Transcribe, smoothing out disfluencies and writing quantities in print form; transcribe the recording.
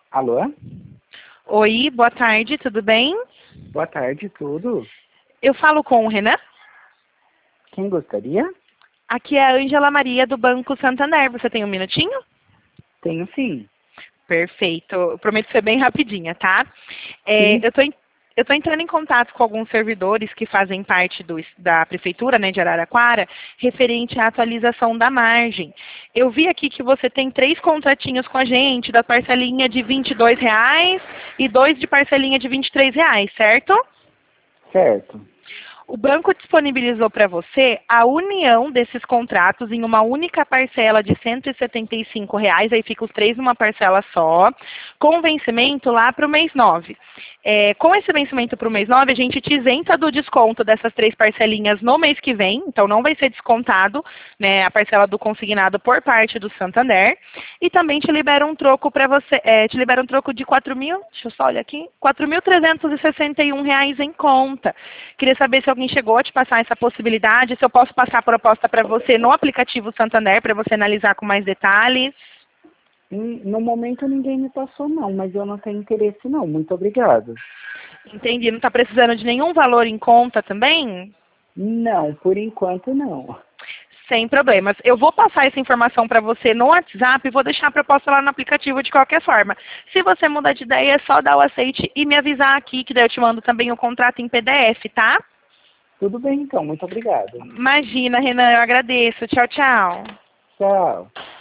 Alô? Oi, boa tarde, tudo bem? Boa tarde, tudo? Eu falo com o Renan. Quem gostaria? Aqui é a Ângela Maria do Banco Santander. Você tem um minutinho? Tenho sim. Perfeito. Eu prometo ser bem rapidinha, tá? Sim, Eu tô entrando em contato com alguns servidores que fazem parte da Prefeitura, né, de Araraquara, referente à atualização da margem. Eu vi aqui que você tem 3 contratinhos com a gente, da parcelinha de R$ 22 e 2 de parcelinha de R$ 23, certo? certo. O banco disponibilizou para você a união desses contratos em uma única parcela de R$ 175, aí fica os 3 numa parcela só, com vencimento lá para o mês 9. Com esse vencimento para o mês 9, a gente te isenta do desconto dessas 3 parcelinhas no mês que vem, então não vai ser descontado, né, a parcela do consignado por parte do Santander, e também te libera um troco para você, te libera um troco de deixa eu só olhar aqui, R$ 4.361 em conta. Queria saber se alguém chegou a te passar essa possibilidade, se eu posso passar a proposta para você no aplicativo Santander, para você analisar com mais detalhes. No momento ninguém me passou não, mas eu não tenho interesse não. Muito obrigado. Entendi. Não está precisando de nenhum valor em conta também? Não, por enquanto não. Sem problemas. Eu vou passar essa informação para você no WhatsApp e vou deixar a proposta lá no aplicativo de qualquer forma. Se você mudar de ideia, é só dar o aceite e me avisar aqui, que daí eu te mando também o contrato em PDF, tá? Tudo bem então, muito obrigado. Imagina, Renan, eu agradeço. Tchau, tchau. Tchau.